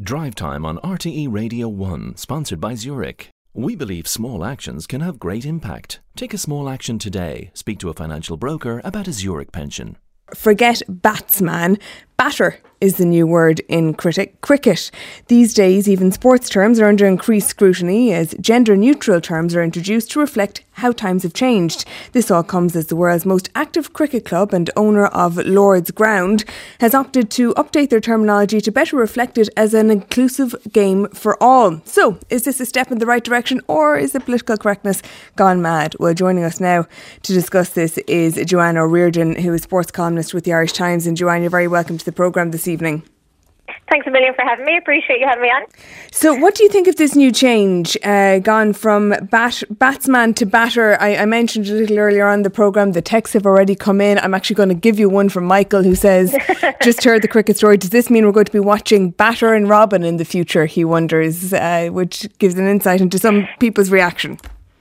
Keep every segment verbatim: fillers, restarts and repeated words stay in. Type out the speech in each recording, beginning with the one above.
Drive Time on R T E Radio one, sponsored by Zurich. We believe small actions can have great impact. Take a small action today. Speak to a financial broker about a Zurich pension. Forget batsman. Batter is the new word in cricket. cricket. These days, even sports terms are under increased scrutiny as gender-neutral terms are introduced to reflect how times have changed. This all comes as the world's most active cricket club and owner of Lord's Ground has opted to update their terminology to better reflect it as an inclusive game for all. So, is this a step in the right direction, or is the political correctness gone mad? Well, joining us now to discuss this is Joanne O'Riordan, who is sports columnist with the Irish Times. And Joanne, you're very welcome to the programme this evening. Thanks a million for having me. Appreciate you having me on. So what do you think of this new change, uh, gone from bat, batsman to batter? I, I mentioned a little earlier on the programme, the texts have already come in. I'm actually going to give you one from Michael who says, just heard the cricket story. Does this mean we're going to be watching Batter and Robin in the future, he wonders, uh, which gives an insight into some people's reaction.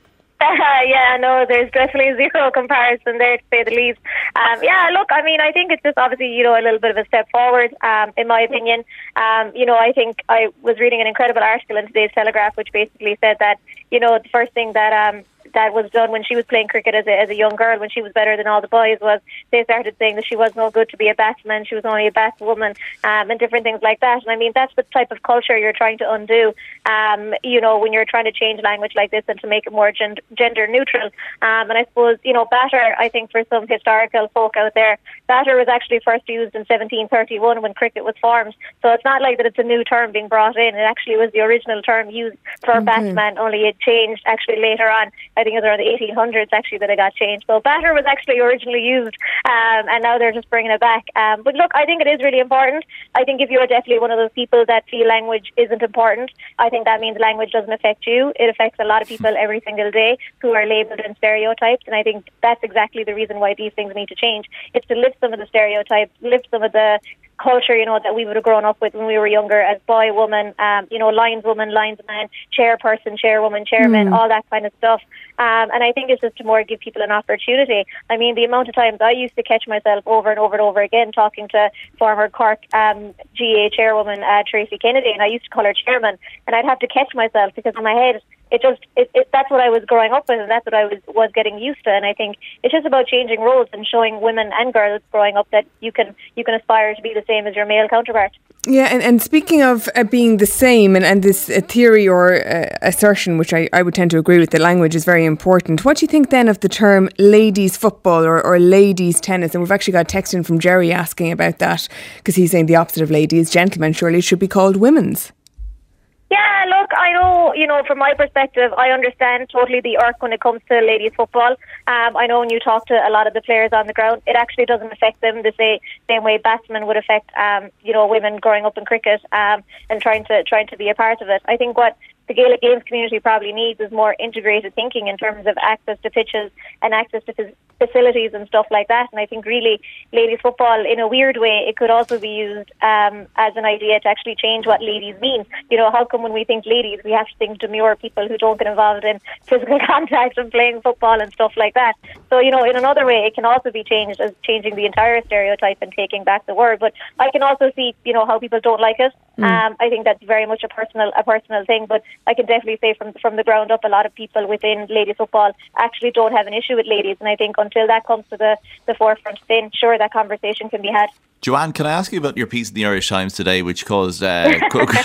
Uh, yeah, no, there's definitely zero comparison there, to say the least. Um, yeah, look, I mean, I think it's just obviously, you know, a little bit of a step forward, um, in my opinion. Um, you know, I think I was reading an incredible article in today's Telegraph, which basically said that, you know, the first thing that um, that was done when she was playing cricket as a, as a young girl, when she was better than all the boys, was they started saying that she was no good to be a batsman, she was only a batswoman, um, and different things like that. And I mean, that's the type of culture you're trying to undo, um, you know, when you're trying to change language like this and to make it more gen- gender neutral. Um, and I suppose, you know, batter, I think for some historical folk out there, batter was actually first used in seventeen thirty-one when cricket was formed. So it's not like that it's a new term being brought in. It actually was the original term used for mm-hmm. batsman, only it changed actually later on. I think it was around the eighteen hundreds actually that it got changed. So batter was actually originally used, um, and now they're just bringing it back. Um, but look, I think it is really important. I think if you're definitely one of those people that feel language isn't important, I think that means language doesn't affect you. It affects a lot of people every single day who are labelled and stereotyped, and I think that's exactly the reason why these things need to change. It's to lift some of the stereotypes, lift some of the culture, you know, that we would have grown up with when we were younger as boy, woman, um, you know, lineswoman, linesman, chairperson, chairwoman, chairman, mm. all that kind of stuff. Um, and I think it's just to more give people an opportunity. I mean, the amount of times I used to catch myself over and over and over again talking to former Cork um, G A chairwoman uh, Tracy Kennedy, and I used to call her chairman, and I'd have to catch myself because in my head it just it, it, that's what I was growing up with, and that's what I was was getting used to. And I think it's just about changing roles and showing women and girls growing up that you can you can aspire to be the same as your male counterpart. Yeah, and, and speaking of uh, being the same and, and this uh, theory or uh, assertion, which I, I would tend to agree with, that language is very important. What do you think then of the term ladies football or, or ladies tennis? And we've actually got a text in from Jerry asking about that, because he's saying the opposite of ladies, gentlemen, surely it should be called women's. Yeah, look, I know, you know, from my perspective, I understand totally the irk when it comes to ladies football. Um, I know when you talk to a lot of the players on the ground, it actually doesn't affect them the same, same way batsmen would affect, um, you know, women growing up in cricket um, and trying to trying to be a part of it. I think what the Gaelic Games community probably needs is more integrated thinking in terms of access to pitches and access to phys- facilities and stuff like that. And I think really ladies football, in a weird way, it could also be used um, as an idea to actually change what ladies mean. You know, how come when we think ladies, we have to think demure people who don't get involved in physical contact and playing football and stuff like that. So, you know, in another way, it can also be changed as changing the entire stereotype and taking back the word. But I can also see, you know, how people don't like it. Mm. Um, I think that's very much a personal a personal thing, but I can definitely say from from the ground up, a lot of people within ladies football actually don't have an issue with ladies, and I think until that comes to the, the forefront, then sure, that conversation can be had. Joanne, can I ask you about your piece in the Irish Times today, which caused uh,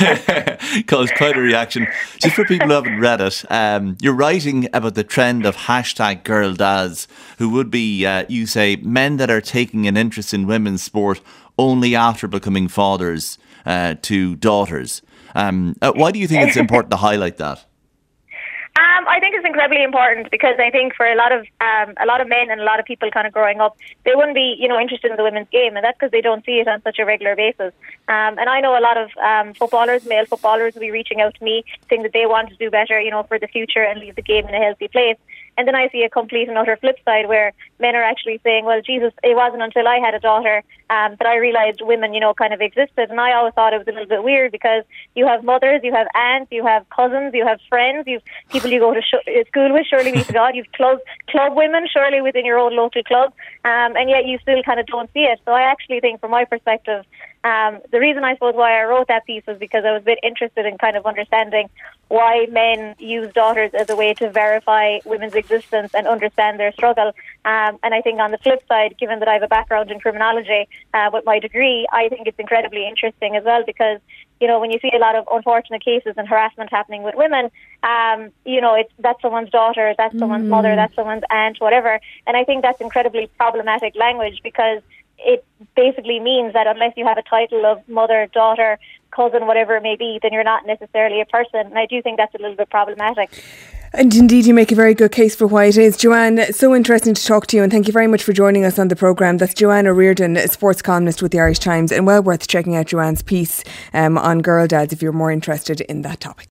caused quite a reaction? Just for people who haven't read it, um, you're writing about the trend of hashtag girl dads, who would be, uh, you say, men that are taking an interest in women's sport only after becoming fathers uh, to daughters. Um, uh, why do you think it's important to highlight that? Um, I think it's incredibly important because I think for a lot of um, a lot of men and a lot of people kind of growing up, they wouldn't be, you know, interested in the women's game, and that's because they don't see it on such a regular basis. Um, and I know a lot of um, footballers, male footballers, will be reaching out to me saying that they want to do better, you know, for the future and leave the game in a healthy place. And then I see a complete and utter flip side where men are actually saying, well, Jesus, it wasn't until I had a daughter um, that I realised women, you know, kind of existed. And I always thought it was a little bit weird because you have mothers, you have aunts, you have cousins, you have friends, you have people you go to sh- school with, surely be to God, you have club, club women, surely within your own local club, um, and yet you still kind of don't see it. So I actually think, from my perspective, Um, the reason I suppose why I wrote that piece was because I was a bit interested in kind of understanding why men use daughters as a way to verify women's existence and understand their struggle. Um, and I think on the flip side, given that I have a background in criminology uh, with my degree, I think it's incredibly interesting as well because, you know, when you see a lot of unfortunate cases and harassment happening with women, um, you know, it's that's someone's daughter, that's someone's mm. mother, that's someone's aunt, whatever. And I think that's incredibly problematic language because it basically means that unless you have a title of mother, daughter, cousin, whatever it may be, then you're not necessarily a person. And I do think that's a little bit problematic. And indeed, you make a very good case for why it is. Joanne, so interesting to talk to you, and thank you very much for joining us on the programme. That's Joanne O'Riordan, a sports columnist with the Irish Times, and well worth checking out Joanne's piece um, on Girl Dads if you're more interested in that topic.